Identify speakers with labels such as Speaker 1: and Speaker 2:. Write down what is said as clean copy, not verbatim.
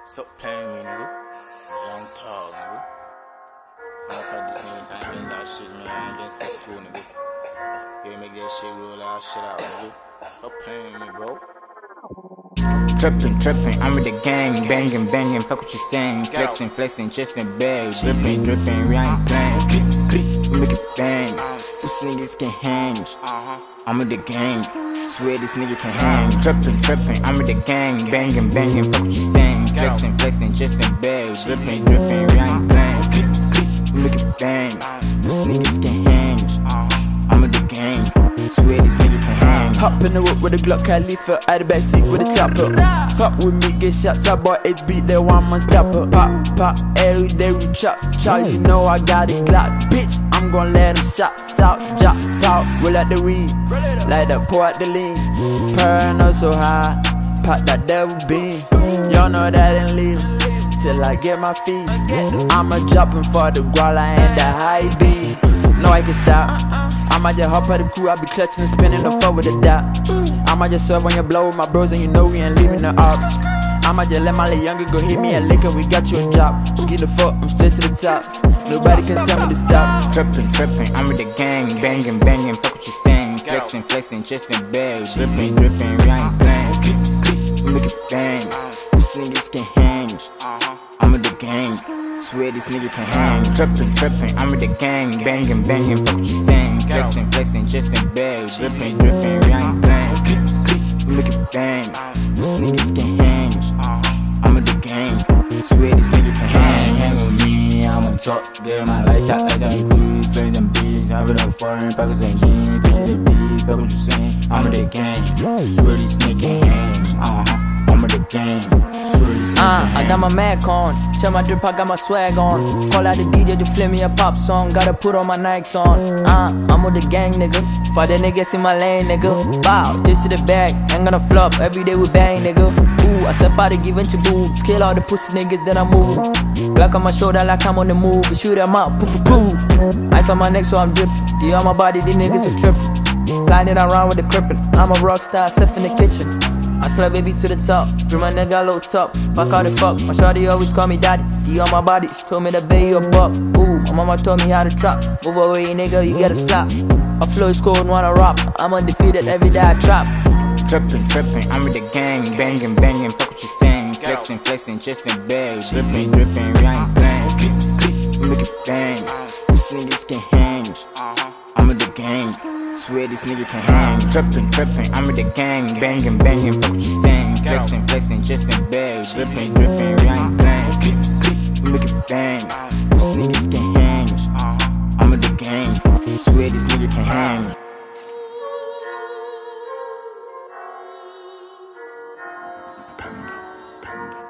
Speaker 1: Stop playing with me, nigga. Young tall, nigga. So fuck these niggas, I ain't getting that shit, man. I ain't getting this too, nigga. Yeah, make that shit roll out, shit out, nigga. Stop playing with me, bro.
Speaker 2: Trippin', I'm with the gang, bangin', fuck what you saying. Flexin', just in bag, drippin', we ain't playin'. Click, make it bang. These niggas can hang. I'm with the gang, swear this nigga can hang. Trippin', I'm with the gang, bangin', fuck what you saying. Flexin', just in bag, drippin', we ain't playin'. Click, make it bang. These niggas can hang. I'm with the gang, swear this nigga can hang.
Speaker 3: Hop in the whip with a Glock Khalifa, out the backseat with a chopper. Fuck with me, get shot, top boy, beat that one man stopper. Pop, every day we chop, you know I got it Glock. Bitch, I'm gon' let him shots out, drop out, roll out the weed, light up, pour out the lean. Paranoid so high, pop that devil bean. Y'all know that ain't leaving till I get my feet. I'ma dropping for the guala and the high beat. No, I can stop. I might just hop out the crew, I be clutching and spinning the fuck with the dot. I might just serve on your blow with my bros and you know we ain't leaving the up. I might just let my little younger go hit me a lick and we got you a drop. Get the fuck, I'm straight to the top. Nobody can tell me to stop.
Speaker 2: Trippin', I'm with the gang, bangin', fuck what you saying. Flexin', just in bag, drippin', we ain't playin'. Click, make it bang. These niggas can hang. I'm with the gang, swear this nigga can hang. Trippin', I'm with the gang, bangin', fuck what you saying. Flexin', just in bag, drippin', we ain't playin'. Click, make it bang. These niggas can hang. I'm with the gang, swear this nigga can hang.
Speaker 1: Hang with me, I'm on top. Get my light out like I'm good. Friends and bitch, have it up foreign pockets and jeans. Bitch, they big, fuck what you saying. I'm with the gang, swear this nigga can hang. I'm with the gang, swear this nigga can hang.
Speaker 3: I got my Mac on, check my drip, I got my swag on. Call out the DJ to play me a pop song, gotta put all my Nikes on. I'm with the gang, nigga. For the niggas in my lane, nigga. Bow, just to the back, ain't gonna flop. Every day we bang, nigga. Ooh, I step out and give into boobs. Kill all the pussy niggas, then I move. Black on my shoulder like I'm on the move. Shoot them out, poo. Ice on my neck, so I'm dripping. D on my body, these niggas is tripping. Sliding around with the crippin'. I'm a rock star, safe in the kitchen. I slap baby to the top, drew my nigga low top. Fuck all the fuck, my shawty always call me daddy. D on my body, she told me to pay you a buck. Ooh, my mama told me how to trap. Move away, nigga, you gotta slap. My flow is cold, wanna rock. I'm undefeated, every day I trap.
Speaker 2: Trippin', I'm with the gang, bangin', fuck what you saying. Flexin', just in bag, drippin', we ain't playin'. Click, make it bang. These niggas can hang. I'm with the gang, swear this nigga can hang. Trippin', I'm with the gang, bangin', fuck what you saying. Flexin', just in bag, drippin', we ain't playin'. Click, make it bang. These niggas can hang. I'm with the gang, swear this nigga can hang.
Speaker 1: Panda.